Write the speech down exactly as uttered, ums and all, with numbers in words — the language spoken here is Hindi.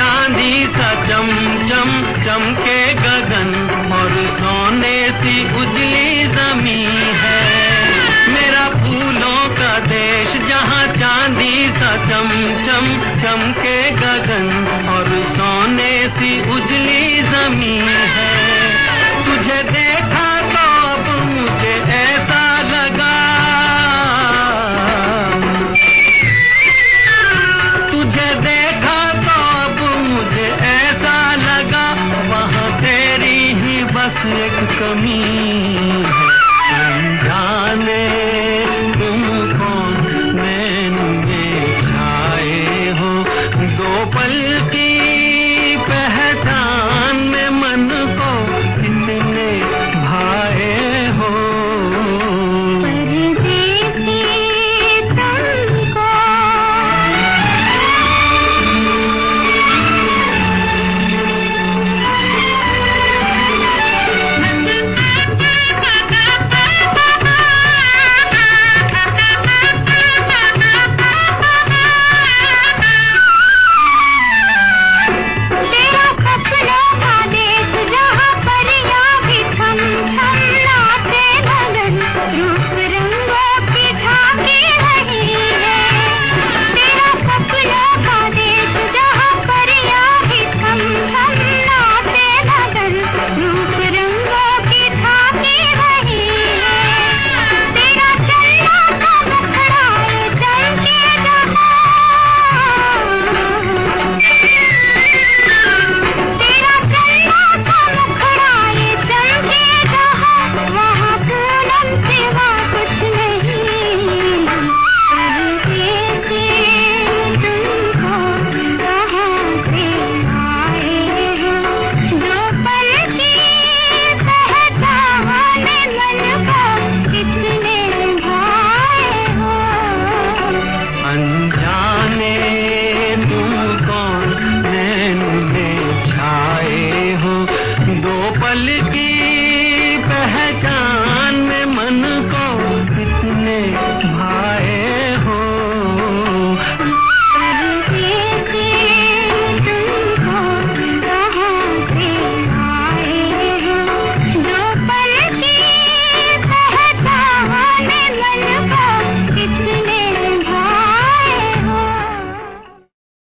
चांदी सा चम चम चमके गगन और सोने सी उजली जमीन है। मेरा फूलों का देश जहाँ चांदी सा चम चम चमके गगन और सोने सी उजली जमीन है। तुझे देखा तो अब मुझे ऐसा लगा, तुझे देखा तो अब मुझे ऐसा लगा, वहाँ तेरी ही बस एक कमी है। जाने तुम कौन मैंने छाए हो, दो पल की पहचान में मन को कितने भाए हो। पल की पहचान